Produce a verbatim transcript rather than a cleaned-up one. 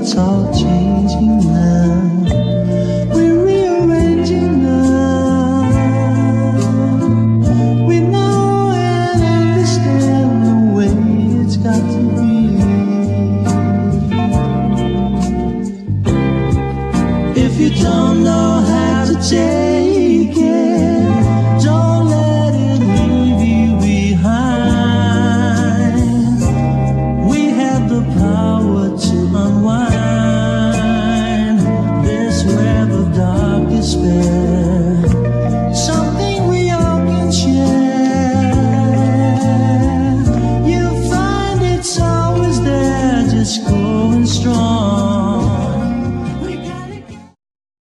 it's all changing now. We're rearranging now. We know and understand the way it's got to be. If you don't know how to take it, don't let it leave you behind. We have the power to unwind this web of dark despair, something we all can share. You'll find it's always there, just going strong.